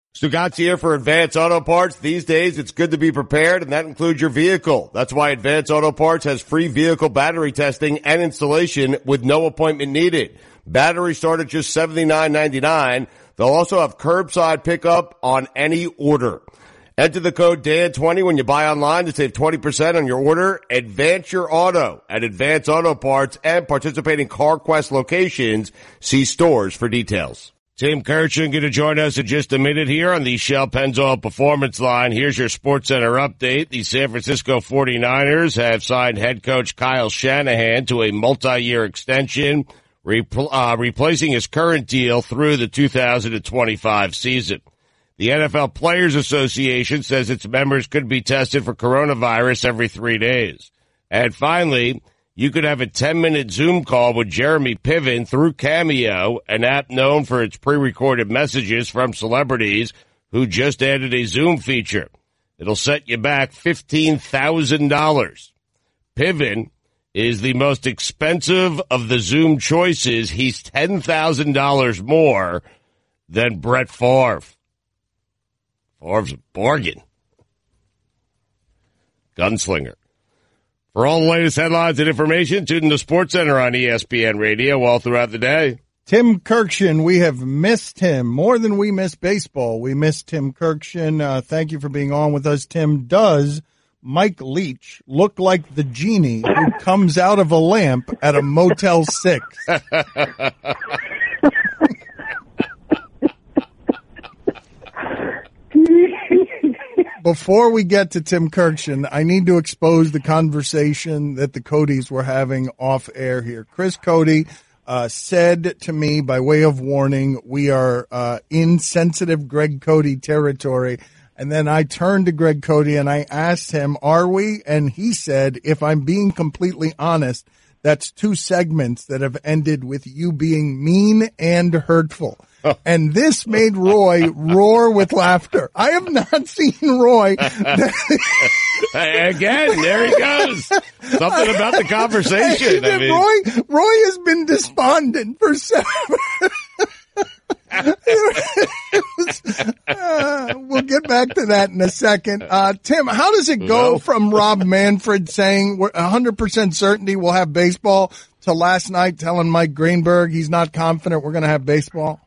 Stugatz here for Advance Auto Parts. These days, it's good to be prepared, and that includes your vehicle. That's why Advance Auto Parts has free vehicle battery testing and installation with no appointment needed. Batteries start at just $79.99. They'll also have curbside pickup on any order. Enter the code DAN20 when you buy online to save 20% on your order. Advance your auto at Advance Auto Parts and participating CarQuest locations. See stores for details. Tim Kirchin going to join us in just a minute here on the Shell Pennzoil Performance Line. Here's your SportsCenter update. The San Francisco 49ers have signed head coach Kyle Shanahan to a multi-year extension, replacing his current deal through the 2025 season. The NFL Players Association says its members could be tested for coronavirus every 3 days. And finally, you could have a 10-minute Zoom call with Jeremy Piven through Cameo, an app known for its pre-recorded messages from celebrities who just added a Zoom feature. It'll set you back $15,000. Piven is the most expensive of the Zoom choices. He's $10,000 more than Brett Favre. Favre's a bargain. Gunslinger. For all the latest headlines and information, tune in to SportsCenter on ESPN Radio all throughout the day. Tim Kirkshin, we have missed him more than we miss baseball. We miss Tim Kirkshin. Thank you for being on with us, Tim. Does Mike Leach look like the genie who comes out of a lamp at a Motel 6? Before we get to Tim Kirkshin, I need to expose the conversation that the Codys were having off air here. Chris Cody said to me by way of warning, we are in sensitive Greg Cody territory. And then I turned to Greg Cody and I asked him, are we? And he said, if I'm being completely honest, that's 2 segments that have ended with you being mean and hurtful. And this made Roy roar with laughter. I have not seen Roy. Again, there he goes. Something about the conversation. Roy has been despondent for 7. We'll get back to that in a second. Tim, how does it go from Rob Manfred saying we're 100% certainty we'll have baseball to last night telling Mike Greenberg he's not confident we're going to have baseball?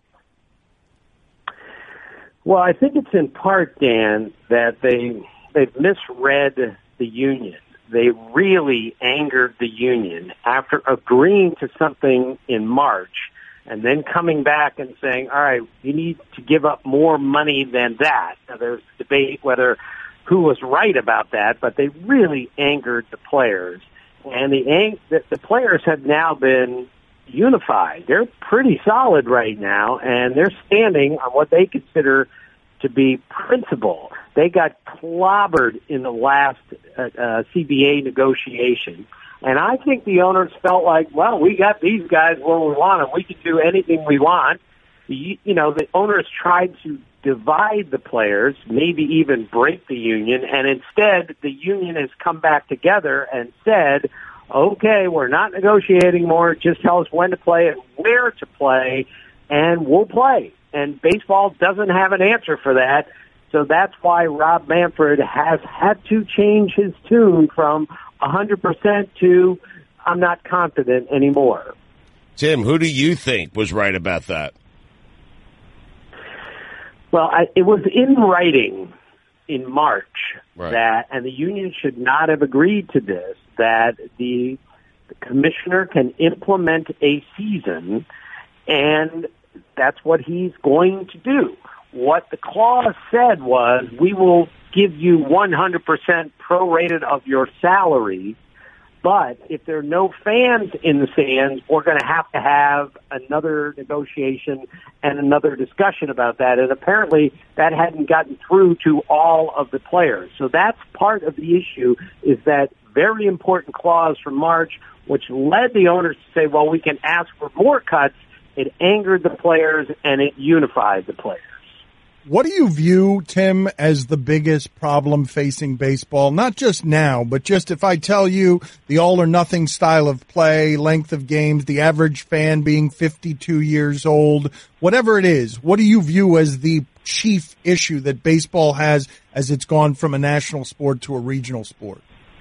Well, I think it's in part, Dan, that they've misread the union. They really angered the union after agreeing to something in March and then coming back and saying, all right, you need to give up more money than that. Now, there's debate whether who was right about that, but they really angered the players. And the players have now been unified. They're pretty solid right now, and they're standing on what they consider to be principle. They got clobbered in the last CBA negotiation. And I think the owners felt like, well, we got these guys where we want them. We can do anything we want. The owners tried to divide the players, maybe even break the union, and instead the union has come back together and said, okay, we're not negotiating more. Just tell us when to play and where to play, and we'll play. And baseball doesn't have an answer for that. So that's why Rob Manfred has had to change his tune from 100% to I'm not confident anymore. Tim, who do you think was right about that? Well, it was in writing in March right. and the union should not have agreed to this, that the commissioner can implement a season, and that's what he's going to do. What the clause said was, we will give you 100% prorated of your salary, but if there are no fans in the stands, we're going to have another negotiation and another discussion about that. And apparently that hadn't gotten through to all of the players. So that's part of the issue, is that very important clause from March, which led the owners to say, well, we can ask for more cuts. It angered the players and it unified the players. What do you view, Tim, as the biggest problem facing baseball? Not just now, but just if I tell you the all or nothing style of play, length of games, the average fan being 52 years old, whatever it is, what do you view as the chief issue that baseball has as it's gone from a national sport to a regional sport?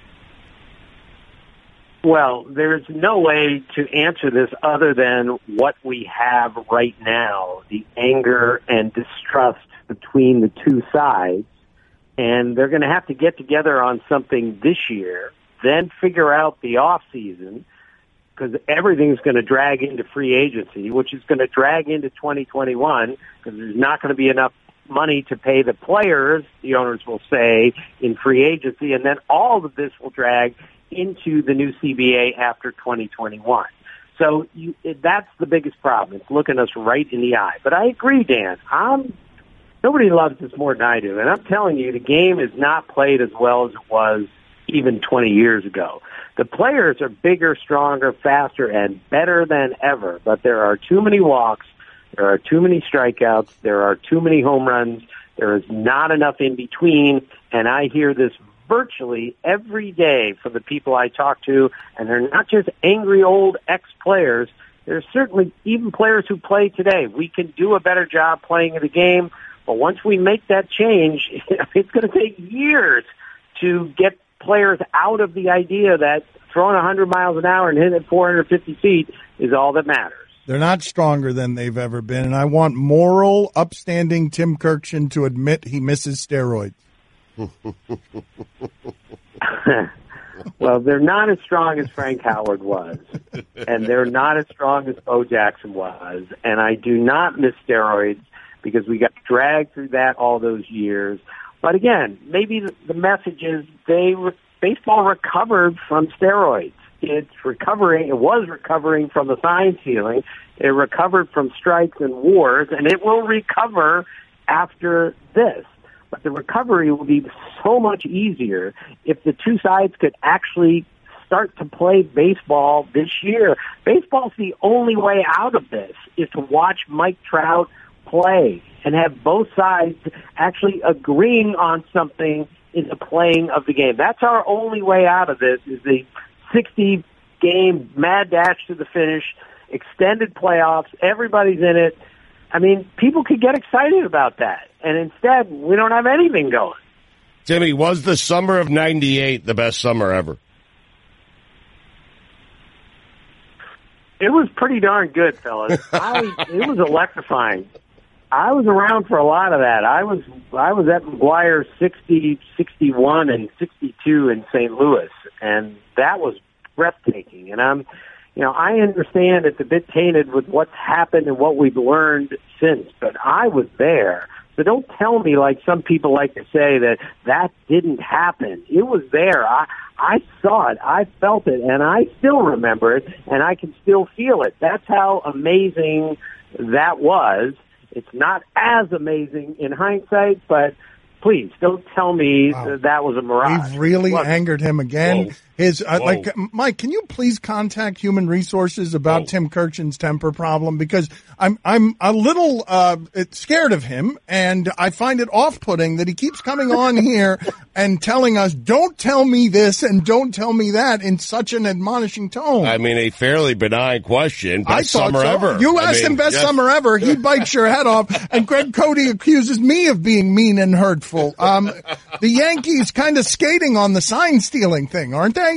Well, there's no way to answer this other than what we have right now, the anger and distrust between the two sides. And they're going to have to get together on something this year, then figure out the off season, because everything's going to drag into free agency, which is going to drag into 2021 because there's not going to be enough money to pay the players, the owners will say, in free agency. And then all of this will drag into the new CBA after 2021. So that's the biggest problem. It's looking us right in the eye. But I agree, Dan. Nobody loves this more than I do. And I'm telling you, the game is not played as well as it was even 20 years ago. The players are bigger, stronger, faster, and better than ever. But there are too many walks. There are too many strikeouts. There are too many home runs. There is not enough in between. And I hear this virtually every day from the people I talk to, and they're not just angry old ex-players. There's certainly even players who play today. We can do a better job playing the game, but once we make that change, it's going to take years to get players out of the idea that throwing 100 miles an hour and hitting it 450 feet is all that matters. They're not stronger than they've ever been, and I want moral, upstanding Tim Kurkjian to admit he misses steroids. Well, they're not as strong as Frank Howard was, and they're not as strong as Bo Jackson was, and I do not miss steroids because we got dragged through that all those years. But again, maybe the message is baseball recovered from steroids. It was recovering from the sign stealing. It recovered from strikes and wars, and it will recover after this. But the recovery will be so much easier if the two sides could actually start to play baseball this year. Baseball's the only way out of this is to watch Mike Trout play and have both sides actually agreeing on something in the playing of the game. That's our only way out of this, is the 60-game mad dash to the finish, extended playoffs, everybody's in it. I mean, people could get excited about that. And instead, we don't have anything going. Timmy, was the summer of 98 the best summer ever? It was pretty darn good, fellas. It was electrifying. I was around for a lot of that. I was at McGuire 60, 61, and 62 in St. Louis, and that was breathtaking. And I understand it's a bit tainted with what's happened and what we've learned since, but I was there. So don't tell me, like some people like to say, that didn't happen. It was there. I saw it. I felt it, and I still remember it, and I can still feel it. That's how amazing that was. It's not as amazing in hindsight, but please don't tell me that was a mirage. We've really angered him again. Whoa. Mike, can you please contact Human Resources about Tim Kurkjian's temper problem? Because I'm a little scared of him, and I find it off-putting that he keeps coming on here and telling us, don't tell me this and don't tell me that in such an admonishing tone. I mean, a fairly benign question. Best summer ever. You asked him best summer ever. He bites your head off, and Greg Cody accuses me of being mean and hurtful. The Yankees kind of skating on the sign-stealing thing, aren't they?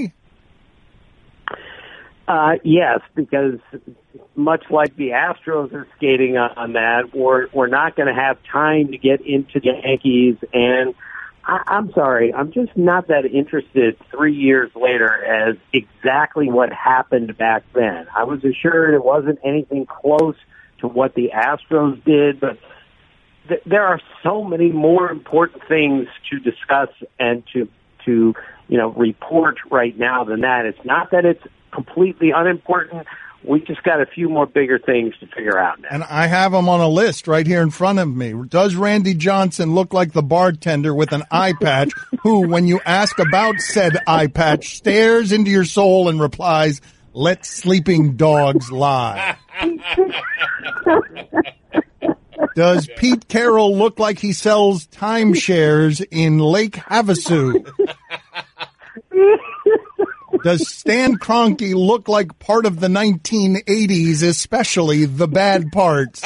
Yes, because much like the Astros are skating on that, we're not going to have time to get into the Yankees. And I'm sorry, I'm just not that interested 3 years later as exactly what happened back then. I was assured it wasn't anything close to what the Astros did, but there are so many more important things to discuss and to report right now than that. It's not that it's completely unimportant. We just got a few more bigger things to figure out now. And I have them on a list right here in front of me. Does Randy Johnson look like the bartender with an eye patch who, when you ask about said eye patch, stares into your soul and replies, "Let sleeping dogs lie"? Does Pete Carroll look like he sells timeshares in Lake Havasu? Does Stan Kroenke look like part of the 1980s, especially the bad parts?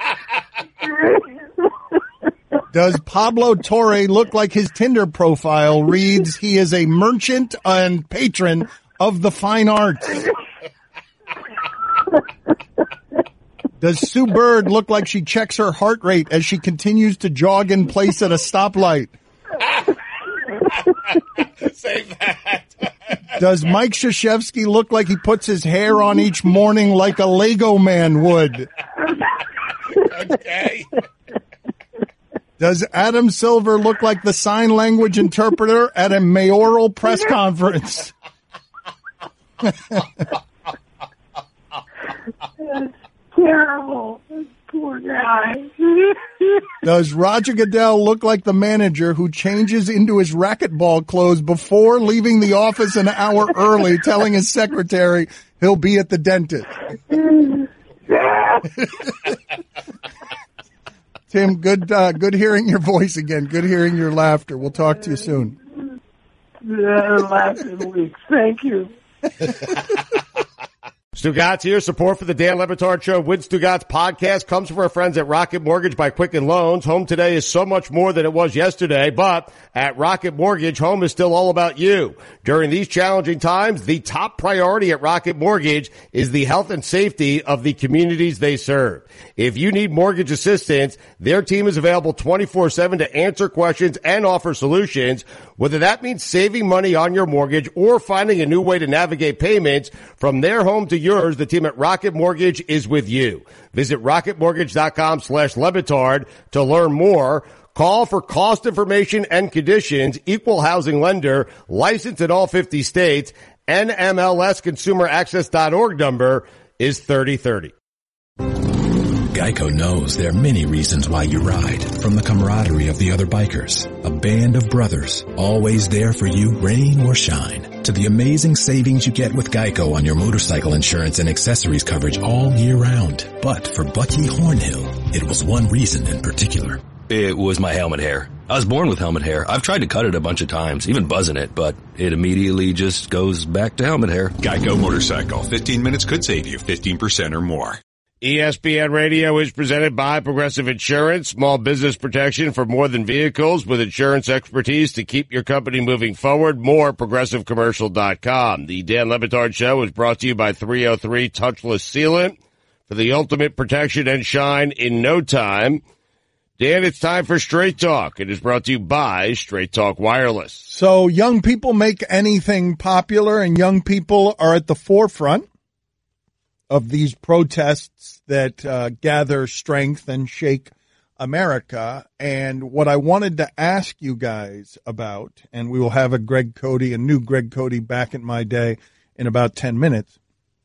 Does Pablo Torre look like his Tinder profile reads he is a merchant and patron of the fine arts? Does Sue Bird look like she checks her heart rate as she continues to jog in place at a stoplight? Save that. Does Mike Krzyzewski look like he puts his hair on each morning like a Lego man would? Okay. Does Adam Silver look like the sign language interpreter at a mayoral press conference? Terrible. Poor guy. Does Roger Goodell look like the manager who changes into his racquetball clothes before leaving the office an hour early, telling his secretary he'll be at the dentist? Tim, good hearing your voice again. Good hearing your laughter. We'll talk to you soon. Laughing weeks. Thank you. Stugatz here. Support for the Dan Le Batard Show with Stugatz podcast comes from our friends at Rocket Mortgage by Quicken Loans. Home today is so much more than it was yesterday, but at Rocket Mortgage, home is still all about you. During these challenging times, the top priority at Rocket Mortgage is the health and safety of the communities they serve. If you need mortgage assistance, their team is available 24/7 to answer questions and offer solutions, whether that means saving money on your mortgage or finding a new way to navigate payments from their home to yours. The team at Rocket Mortgage is with you. Visit rocketmortgage.com/Le Batard to learn more. Call for cost information and conditions. Equal housing lender, licensed in all 50 states. NMLSconsumeraccess.org number is 3030. Geico knows there are many reasons why you ride. From the camaraderie of the other bikers, a band of brothers, always there for you, rain or shine, to the amazing savings you get with Geico on your motorcycle insurance and accessories coverage all year round. But for Bucky Hornhill, it was one reason in particular. It was my helmet hair. I was born with helmet hair. I've tried to cut it a bunch of times, even buzzing it, but it immediately just goes back to helmet hair. Geico Motorcycle. 15 minutes could save you 15% or more. ESPN Radio is presented by Progressive Insurance, small business protection for more than vehicles with insurance expertise to keep your company moving forward. More ProgressiveCommercial.com. The Dan Le Batard Show is brought to you by 303 Touchless Sealant for the ultimate protection and shine in no time. Dan, it's time for Straight Talk. It is brought to you by Straight Talk Wireless. So young people make anything popular, and young people are at the forefront of these protests that gather strength and shake America. And what I wanted to ask you guys about, and we will have a new Greg Cody back in my day in about 10 minutes,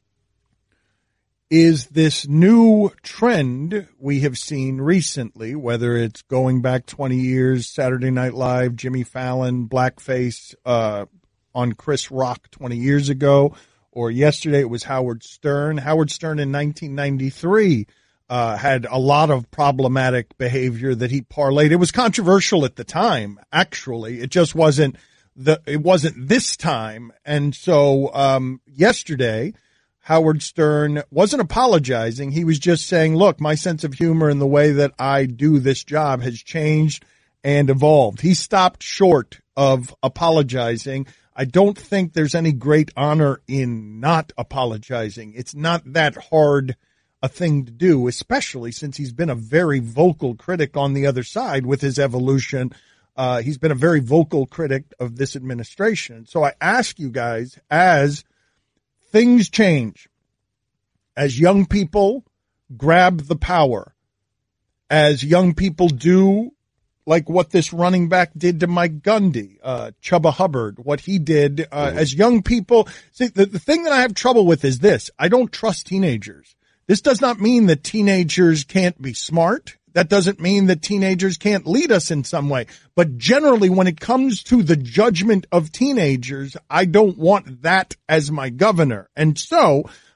is this new trend we have seen recently, whether it's going back 20 years, Saturday Night Live, Jimmy Fallon, blackface on Chris Rock 20 years ago, or yesterday it was Howard Stern. Howard Stern in 1993 had a lot of problematic behavior that he parlayed. It was controversial at the time, actually. It just wasn't this time. And so yesterday, Howard Stern wasn't apologizing. He was just saying, look, my sense of humor and the way that I do this job has changed and evolved. He stopped short of apologizing. I don't think there's any great honor in not apologizing. It's not that hard a thing to do, especially since he's been a very vocal critic on the other side with his evolution. He's been a very vocal critic of this administration. So I ask you guys, as things change, as young people grab the power, as young people do like what this running back did to Mike Gundy, Chubba Hubbard, what he did as young people. See, the thing that I have trouble with is this. I don't trust teenagers. This does not mean that teenagers can't be smart. That doesn't mean that teenagers can't lead us in some way. But generally, when it comes to the judgment of teenagers, I don't want that as my governor. And so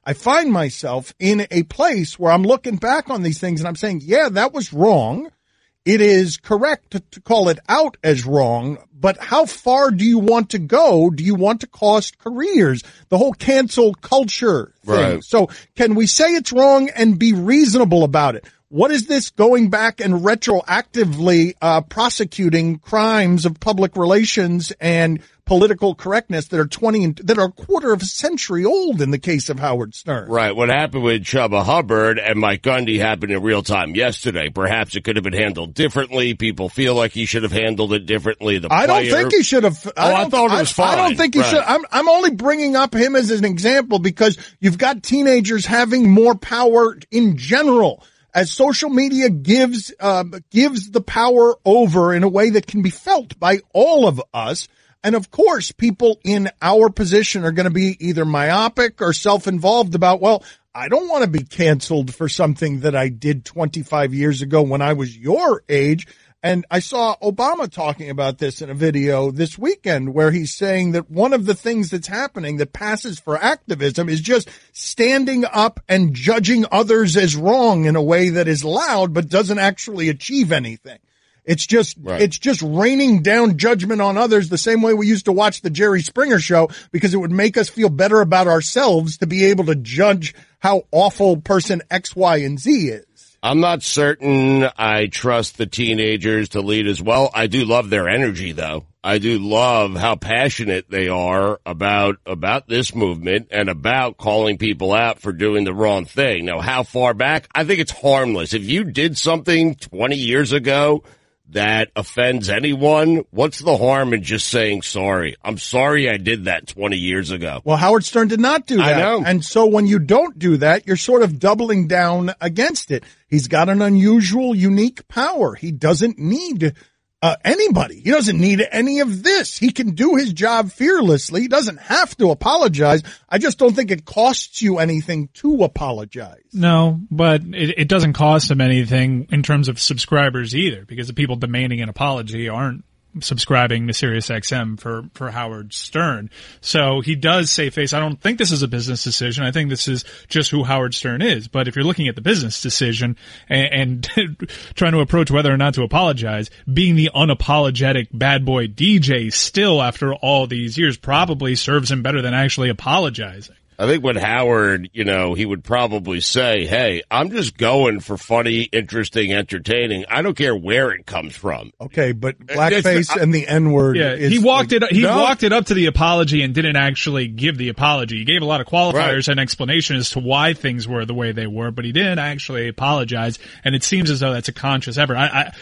I find myself in a place where I'm looking back on these things and I'm saying, yeah, that was wrong. It is correct to call it out as wrong, but how far do you want to go? Do you want to cost careers? The whole cancel culture thing. Right. So can we say it's wrong and be reasonable about it? What is this going back and retroactively prosecuting crimes of public relations and political correctness that are a quarter of a century old in the case of Howard Stern? Right. What happened with Chubba Hubbard and Mike Gundy happened in real time yesterday. Perhaps it could have been handled differently. People feel like he should have handled it differently. I don't think he should have. I thought it was fine. I don't think he should. I'm only bringing up him as an example because you've got teenagers having more power in general. As social media gives the power over in a way that can be felt by all of us. And of course, people in our position are going to be either myopic or self-involved about, well, I don't want to be canceled for something that I did 25 years ago when I was your age. And I saw Obama talking about this in a video this weekend where he's saying that one of the things that's happening that passes for activism is just standing up and judging others as wrong in a way that is loud but doesn't actually achieve anything. It's just raining down judgment on others the same way we used to watch the Jerry Springer show because it would make us feel better about ourselves to be able to judge how awful person X, Y, and Z is. I'm not certain I trust the teenagers to lead as well. I do love their energy, though. I do love how passionate they are about this movement and about calling people out for doing the wrong thing. Now, how far back? I think it's harmless. If you did something 20 years ago that offends anyone, what's the harm in just saying sorry? I'm sorry I did that 20 years ago. Well, Howard Stern did not do that. I know. And so when you don't do that, you're sort of doubling down against it. He's got an unusual, unique power. He doesn't need anybody. He doesn't need any of this. He can do his job fearlessly. He doesn't have to apologize. I just don't think it costs you anything to apologize. No, but it doesn't cost him anything in terms of subscribers either, because the people demanding an apology aren't subscribing to SiriusXM for Howard Stern. So he does save face. I don't think this is a business decision. I think this is just who Howard Stern is. But if you're looking at the business decision and trying to approach whether or not to apologize, being the unapologetic bad boy DJ still after all these years probably serves him better than actually apologizing. I think with Howard, he would probably say, hey, I'm just going for funny, interesting, entertaining. I don't care where it comes from. Okay, but blackface and the N-word. Yeah, he walked it up to the apology and didn't actually give the apology. He gave a lot of qualifiers and explanation as to why things were the way they were, but he didn't actually apologize. And it seems as though that's a conscious effort.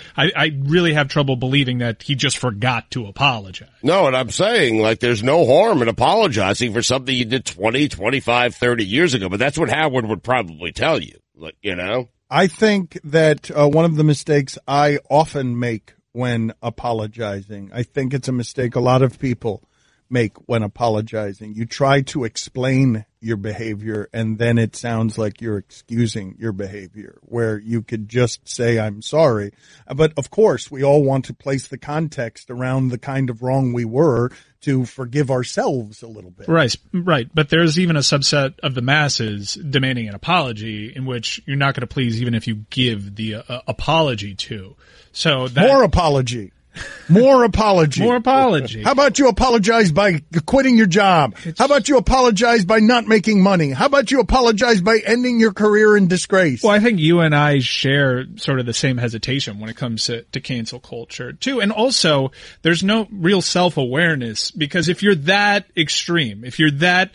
I really have trouble believing that he just forgot to apologize. No, and I'm saying, there's no harm in apologizing for something you did 20, 25, 30 years ago, but that's what Howard would probably tell you, I think that one of the mistakes I often make when apologizing, I think it's a mistake a lot of people make when apologizing. You try to explain your behavior, and then it sounds like you're excusing your behavior, where you could just say, I'm sorry. But, of course, we all want to place the context around the kind of wrong we were to forgive ourselves a little bit. Right. But there's even a subset of the masses demanding an apology in which you're not going to please even if you give the apology to. So More apology. More apology. More apology. How about you apologize by quitting your job? How about you apologize by not making money? How about you apologize by ending your career in disgrace? Well, I think you and I share sort of the same hesitation when it comes to cancel culture, too. And also, there's no real self-awareness, because if you're that extreme, if you're that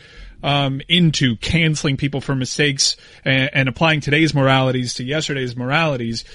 into canceling people for mistakes and applying today's moralities to yesterday's moralities,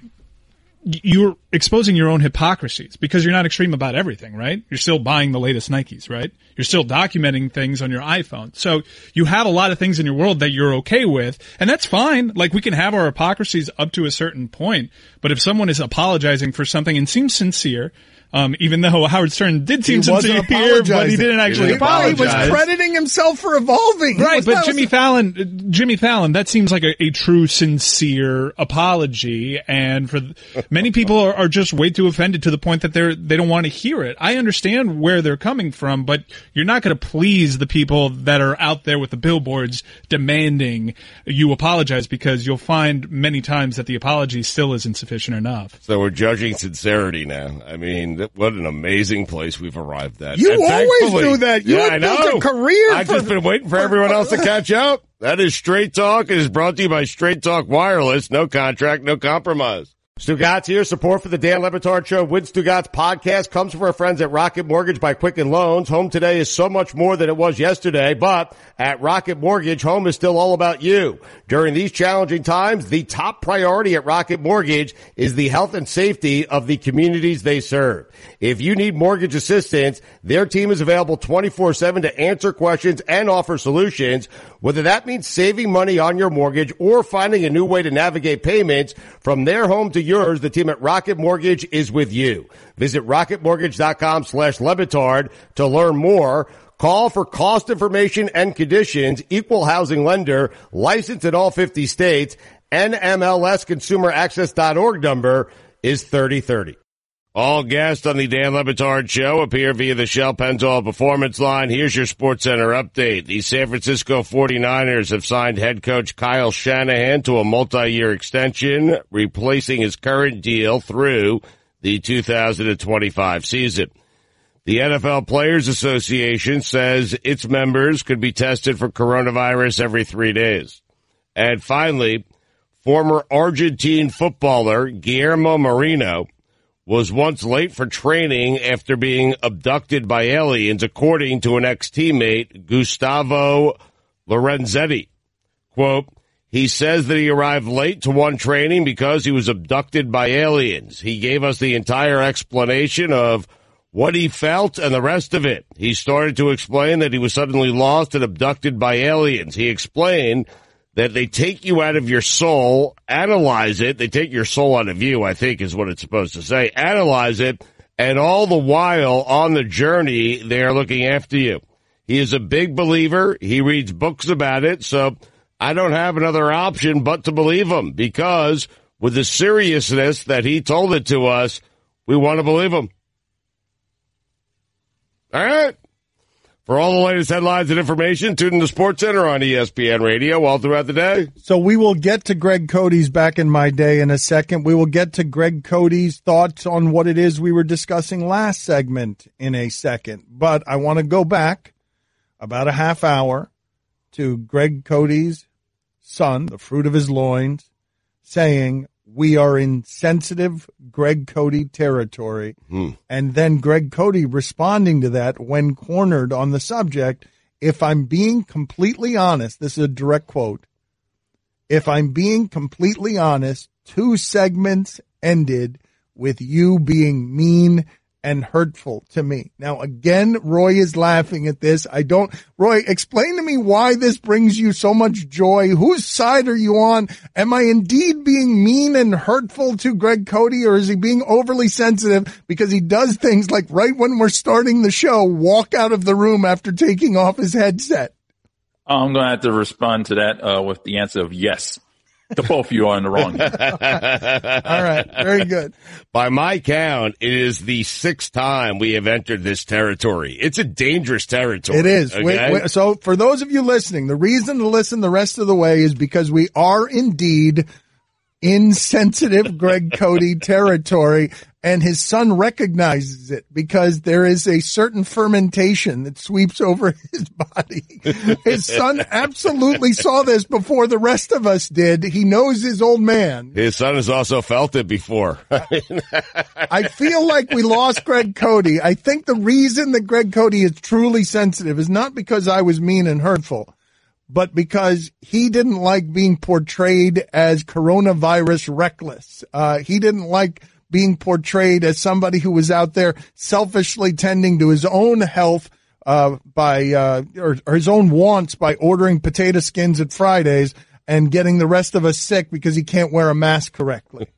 you're exposing your own hypocrisies, because you're not extreme about everything, right? You're still buying the latest Nikes, right? You're still documenting things on your iPhone. So you have a lot of things in your world that you're okay with, and that's fine. We can have our hypocrisies up to a certain point, but if someone is apologizing for something and seems sincere, even though Howard Stern did seem sincere here, but he didn't actually apologize. He was crediting himself for evolving. Right, but Jimmy Fallon, that seems like a true, sincere apology, and for Many people are just way too offended to the point that they don't want to hear it. I understand where they're coming from, but you're not going to please the people that are out there with the billboards demanding you apologize, because you'll find many times that the apology still isn't sufficient enough. So we're judging sincerity now. I mean, what an amazing place we've arrived at. You always do that. You have built a career. I've just been waiting for everyone else to catch up. That is Straight Talk. It is brought to you by Straight Talk Wireless. No contract, no compromise. Stugatz here. Support for the Dan Le Batard Show with Stugatz podcast comes from our friends at Rocket Mortgage by Quicken Loans. Home today is so much more than it was yesterday, but at Rocket Mortgage, home is still all about you. During these challenging times, the top priority at Rocket Mortgage is the health and safety of the communities they serve. If you need mortgage assistance, their team is available 24/7 to answer questions and offer solutions. Whether that means saving money on your mortgage or finding a new way to navigate payments from their home to yours, the team at Rocket Mortgage is with you. Visit rocketmortgage.com/Le Batard to learn more. Call for cost information and conditions. Equal housing lender, licensed in all 50 states. NMLSconsumeraccess.org number is 3030. All guests on the Dan Le Batard Show appear via the Shell Pennzoil Performance Line. Here's your SportsCenter update. The San Francisco 49ers have signed head coach Kyle Shanahan to a multi-year extension, replacing his current deal through the 2025 season. The NFL Players Association says its members could be tested for coronavirus every 3 days. And finally, former Argentine footballer Guillermo Moreno was once late for training after being abducted by aliens, according to an ex-teammate, Gustavo Lorenzetti. Quote, he says that he arrived late to one training because he was abducted by aliens. He gave us the entire explanation of what he felt and the rest of it. He started to explain that he was suddenly lost and abducted by aliens. He explained that they take you out of your soul, analyze it. They take your soul out of you, I think is what it's supposed to say. Analyze it, and all the while on the journey, they are looking after you. He is a big believer. He reads books about it, so I don't have another option but to believe him, because with the seriousness that he told it to us, we want to believe him. All right. For all the latest headlines and information, tune in to SportsCenter on ESPN Radio all throughout the day. So we will get to Greg Cody's Back in My Day in a second. We will get to Greg Cody's thoughts on what it is we were discussing last segment in a second. But I want to go back about a half hour to Greg Cody's son, the fruit of his loins, saying, we are in sensitive Greg Cody territory. And then Greg Cody responding to that when cornered on the subject, if I'm being completely honest, this is a direct quote, if I'm being completely honest, 2 segments ended with you being mean and hurtful to me. Now, again, Roy is laughing at this. Roy, explain to me why this brings you so much joy. Whose side are you on? Am I indeed being mean and hurtful to Greg Cody, or is he being overly sensitive because he does things like right when we're starting the show, walk out of the room after taking off his headset? I'm going to have to respond to that with the answer of yes. The both of you are in the wrong. All right. Very good. By my count, it is the 6th time we have entered this territory. It's a dangerous territory. It is. Okay? So for those of you listening, the reason to listen the rest of the way is because we are indeed insensitive Greg Cody territory, and his son recognizes it because there is a certain fermentation that sweeps over his body. His son absolutely saw this before the rest of us did. He knows his old man. His son has also felt it before. I feel like we lost Greg Cody. I think the reason that Greg Cody is truly sensitive is not because I was mean and hurtful, but because he didn't like being portrayed as coronavirus reckless. He didn't like being portrayed as somebody who was out there selfishly tending to his own health or his own wants by ordering potato skins at Fridays and getting the rest of us sick because he can't wear a mask correctly.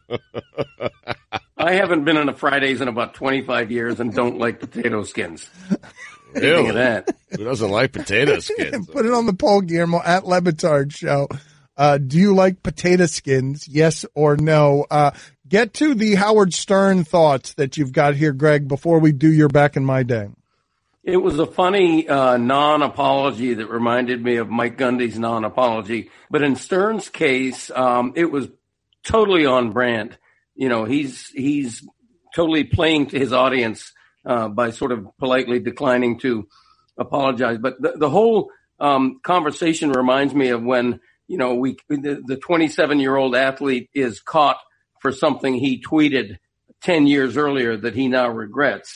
I haven't been on a Fridays in about 25 years and don't like potato skins. Really? Of that. Who doesn't like potato skins? Put it on the poll, Guillermo, at Le Batard Show. Do you like potato skins? Yes or no? Get to the Howard Stern thoughts that you've got here, Greg, before we do your Back in My Day. It was a funny non-apology that reminded me of Mike Gundy's non-apology. But in Stern's case, it was totally on brand. You know, he's totally playing to his audience by sort of politely declining to apologize. But the whole conversation reminds me of when, you know, the 27-year-old athlete is caught for something he tweeted 10 years earlier that he now regrets.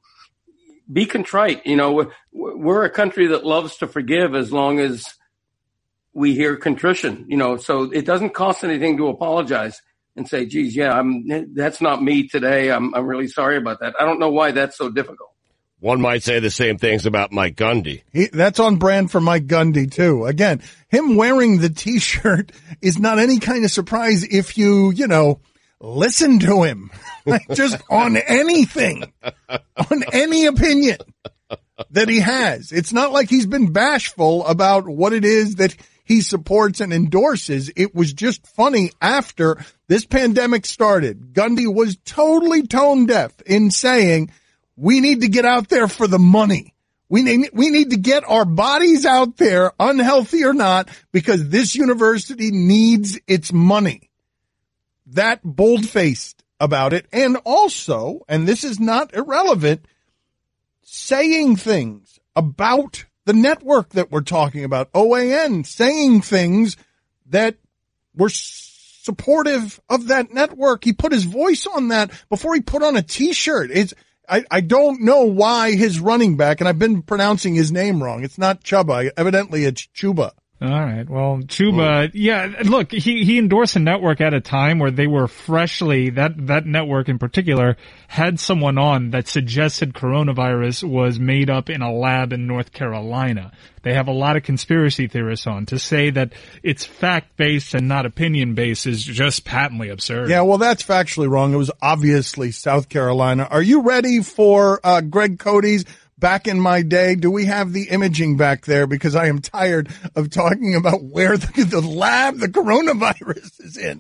Be contrite. You know, we're a country that loves to forgive as long as we hear contrition, you know, so it doesn't cost anything to apologize and say, geez, yeah, that's not me today. I'm really sorry about that. I don't know why that's so difficult. One might say the same things about Mike Gundy. That's on brand for Mike Gundy, too. Again, him wearing the T-shirt is not any kind of surprise if you listen to him. Just on anything, on any opinion that he has. It's not like he's been bashful about what it is that he supports and endorses. It was just funny after this pandemic started. Gundy was totally tone deaf in saying, we need to get out there for the money. We need to get our bodies out there, unhealthy or not, because this university needs its money. That bold-faced about it. And also, and this is not irrelevant, saying things about the network that we're talking about, OAN, saying things that were supportive of that network. He put his voice on that before he put on a T-shirt. I don't know why his running back, and I've been pronouncing his name wrong. It's not Chuba. Evidently it's Chuba. All right. Well, Chuba, yeah, look, he endorsed a network at a time where they were freshly, that network in particular had someone on that suggested coronavirus was made up in a lab in North Carolina. They have a lot of conspiracy theorists on. To say that it's fact-based and not opinion-based is just patently absurd. Yeah, well, that's factually wrong. It was obviously South Carolina. Are you ready for Greg Cody's Back in My Day? Do we have the imaging back there? Because I am tired of talking about where the lab the coronavirus is in.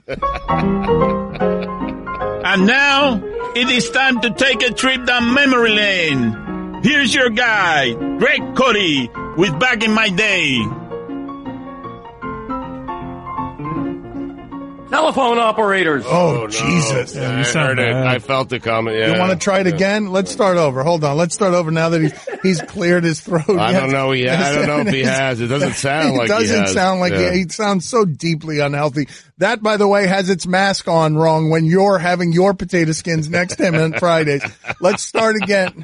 And now it is time to take a trip down memory lane. Here's your guy, Greg Cody, with Back in My Day. Telephone operators. Oh, no. Jesus. Yeah, I heard it. I felt it coming. Yeah. You want to try it again? Let's start over. Hold on. Let's start over now that he's cleared his throat. I don't know. I don't know if he has. It doesn't sound like he has. It doesn't sound like he sounds so deeply unhealthy. That, by the way, has its mask on wrong when you're having your potato skins next to him on Fridays. Let's start again.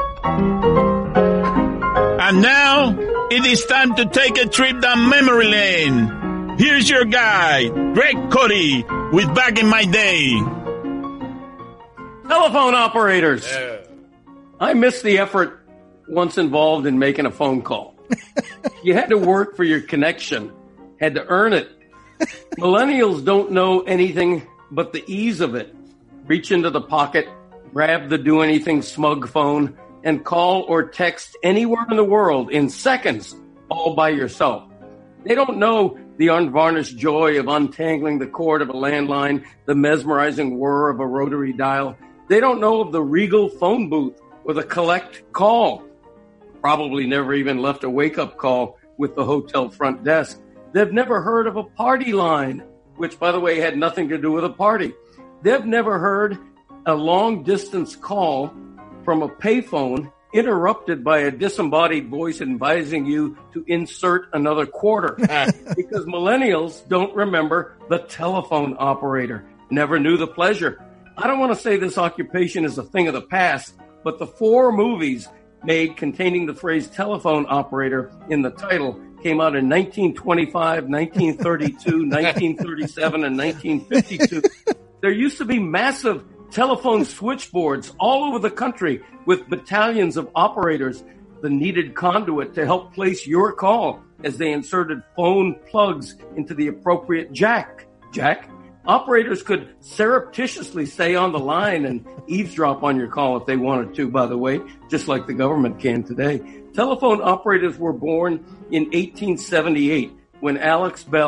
And now it is time to take a trip down memory lane. Here's your guy, Greg Cody, with Back in My Day. Telephone operators. Yeah. I miss the effort once involved in making a phone call. You had to work for your connection, had to earn it. Millennials don't know anything but the ease of it. Reach into the pocket, grab the do-anything smug phone, and call or text anywhere in the world in seconds, all by yourself. They don't know the unvarnished joy of untangling the cord of a landline, the mesmerizing whir of a rotary dial. They don't know of the regal phone booth or the collect call. Probably never even left a wake-up call with the hotel front desk. They've never heard of a party line, which, by the way, had nothing to do with a party. They've never heard a long-distance call from a payphone interrupted by a disembodied voice advising you to insert another quarter. Because millennials don't remember the telephone operator. Never knew the pleasure. I don't want to say this occupation is a thing of the past, but the 4 movies made containing the phrase telephone operator in the title came out in 1925, 1932, 1937, and 1952. There used to be massive telephone switchboards all over the country with battalions of operators, the needed conduit to help place your call as they inserted phone plugs into the appropriate jack. Operators could surreptitiously stay on the line and eavesdrop on your call if they wanted to, by the way, just like the government can today. Telephone operators were born in 1878 when Alex Bell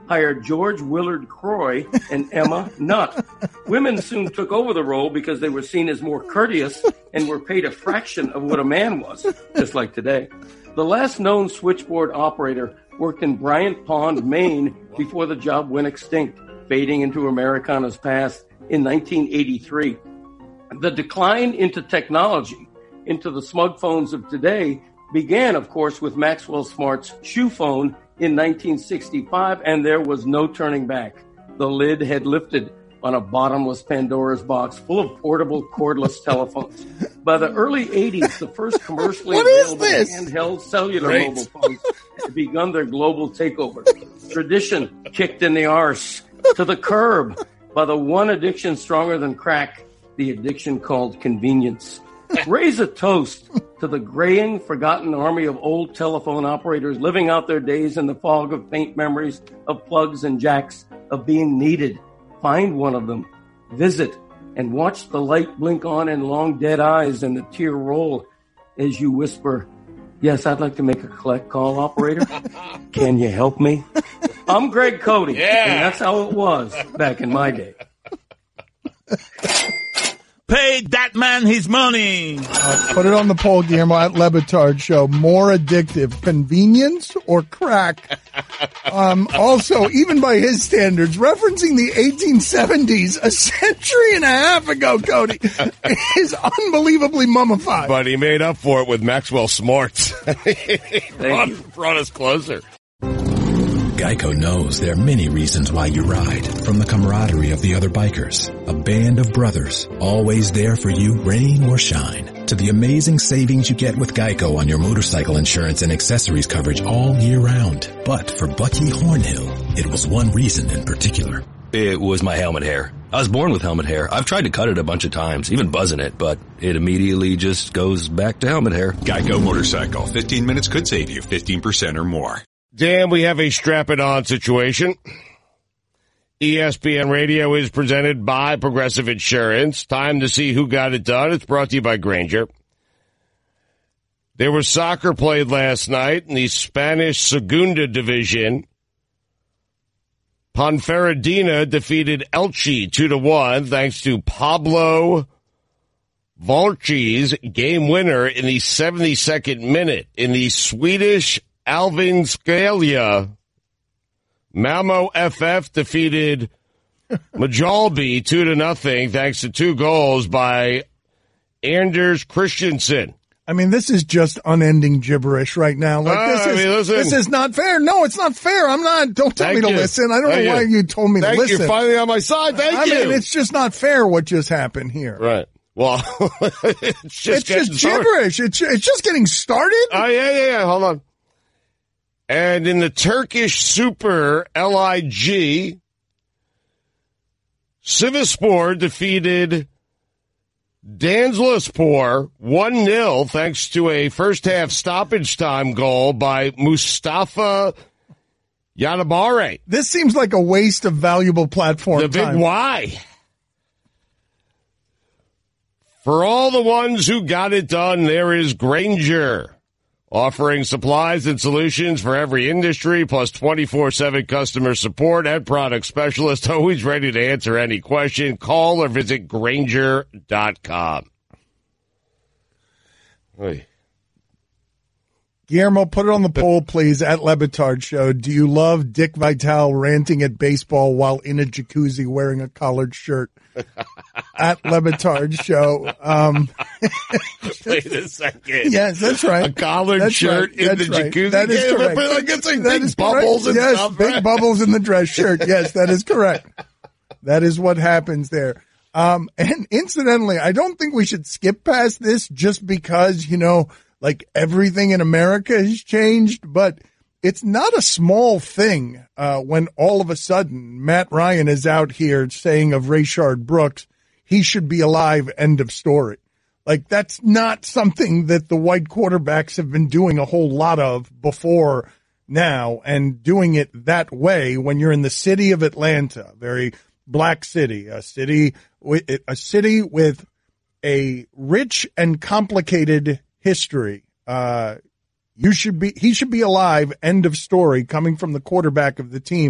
hired George Willard Croy and Emma Nutt. Women soon took over the role because they were seen as more courteous and were paid a fraction of what a man was, just like today. The last known switchboard operator worked in Bryant Pond, Maine, before the job went extinct, fading into Americana's past in 1983. The decline into technology, into the smug phones of today, began, of course, with Maxwell Smart's shoe phone in 1965, and there was no turning back. The lid had lifted on a bottomless Pandora's box full of portable cordless telephones. By the early 80s, the first commercially available handheld cellular mobile phones had begun their global takeover. Tradition kicked in the arse to the curb by the one addiction stronger than crack, the addiction called convenience. Raise a toast to the graying, forgotten army of old telephone operators living out their days in the fog of faint memories of plugs and jacks, of being needed. Find one of them, visit, and watch the light blink on in long dead eyes and the tear roll as you whisper, "Yes, I'd like to make a collect call, operator. Can you help me?" I'm Greg Cody, and that's how it was back in my day. Pay that man his money. Put it on the poll, Guillermo, at Le Batard Show. More addictive, convenience or crack? Also, even by his standards, referencing the 1870s, a century and a half ago, Cody, is unbelievably mummified. But he made up for it with Maxwell Smarts. brought us closer. Geico knows there are many reasons why you ride. From the camaraderie of the other bikers, a band of brothers, always there for you, rain or shine, to the amazing savings you get with Geico on your motorcycle insurance and accessories coverage all year round. But for Bucky Hornhill, it was one reason in particular. It was my helmet hair. I was born with helmet hair. I've tried to cut it a bunch of times, even buzzing it, but it immediately just goes back to helmet hair. Geico Motorcycle. 15 minutes could save you 15% or more. Dan, we have a strap-it-on situation. ESPN Radio is presented by Progressive Insurance. Time to see who got it done. It's brought to you by Grainger. There was soccer played last night in the Spanish Segunda Division. Ponferradina defeated Elche 2-1 thanks to Pablo Valchi's game winner in the 72nd minute. In the Swedish Alvin Scalia, Malmo FF defeated Majalby 2-0 thanks to 2 goals by Anders Christensen. I mean, this is just unending gibberish right now. Like this is not fair. No, it's not fair. Don't tell me to listen. I don't know why you told me to listen. You're finally on my side. Thank you. I mean, it's just not fair what just happened here. Right. Well, it's just gibberish. It's just getting started. Oh, yeah. Hold on. And in the Turkish Super Lig, Sivasspor defeated Danzlaspor 1-0 thanks to a first-half stoppage time goal by Mustafa Yanabare. This seems like a waste of valuable platform time. The big why. For all the ones who got it done, there is Grainger. Offering supplies and solutions for every industry, plus 24/7 customer support and product specialists, always ready to answer any question. Call or visit Grainger.com. Hey. Guillermo, put it on the poll, please, at Le Batard Show. Do you love Dick Vitale ranting at baseball while in a jacuzzi wearing a collared shirt? At Le Batard Show. Wait a second. Yes, that's right. A collared shirt in the jacuzzi. That is correct. Like it's like big bubbles and yes, stuff. Big bubbles in the dress shirt. Yes, that is correct. That is what happens there. And incidentally, I don't think we should skip past this just because, like everything in America has changed, but it's not a small thing when all of a sudden Matt Ryan is out here saying of Rayshard Brooks, he should be alive, end of story. Like, that's not something that the white quarterbacks have been doing a whole lot of before now, and doing it that way when you're in the city of Atlanta, very black city, a city with a rich and complicated history. He should be alive, end of story, coming from the quarterback of the team.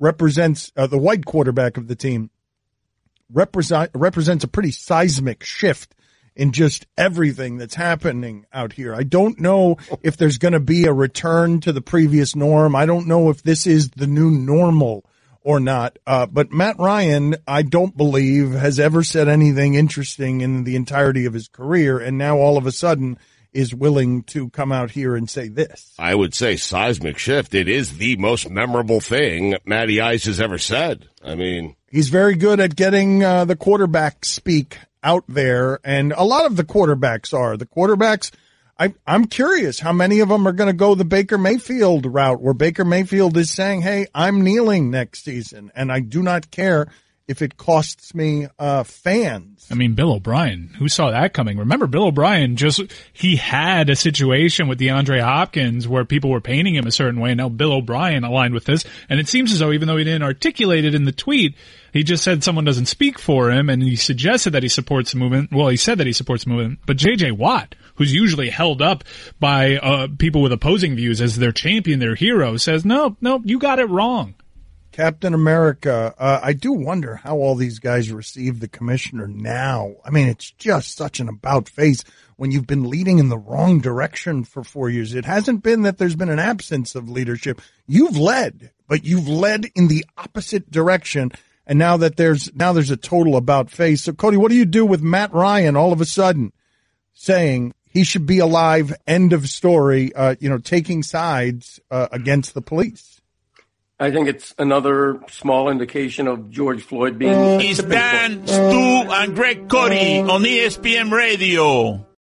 represents the white quarterback of the team represents a pretty seismic shift in just everything that's happening out here. I don't know if there's going to be a return to the previous norm. I don't know if this is the new normal or not. But Matt Ryan, I don't believe, has ever said anything interesting in the entirety of his career, and now all of a sudden is willing to come out here and say this. I would say seismic shift. It is the most memorable thing Matty Ice has ever said. I mean, he's very good at getting the quarterback speak out there, and a lot of the quarterbacks are. The quarterbacks, I'm curious how many of them are going to go the Baker Mayfield route, where Baker Mayfield is saying, hey, I'm kneeling next season, and I do not care if it costs me fans. I mean, Bill O'Brien, who saw that coming? Remember, Bill O'Brien he had a situation with DeAndre Hopkins where people were painting him a certain way. Now Bill O'Brien aligned with this, and it seems as though even though he didn't articulate it in the tweet, he just said someone doesn't speak for him, and he suggested that he supports the movement. Well, he said that he supports the movement, but J.J. Watt, who's usually held up by people with opposing views as their champion, their hero, says, no, you got it wrong. Captain America, I do wonder how all these guys receive the commissioner now. I mean, it's just such an about face when you've been leading in the wrong direction for 4 years. It hasn't been that there's been an absence of leadership. You've led, but you've led in the opposite direction. And now there's a total about face. So Cody, what do you do with Matt Ryan all of a sudden saying he should be alive, end of story, taking sides against the police? I think it's another small indication of George Floyd being... It's Dan, Stu, and Greg Cody on ESPN Radio.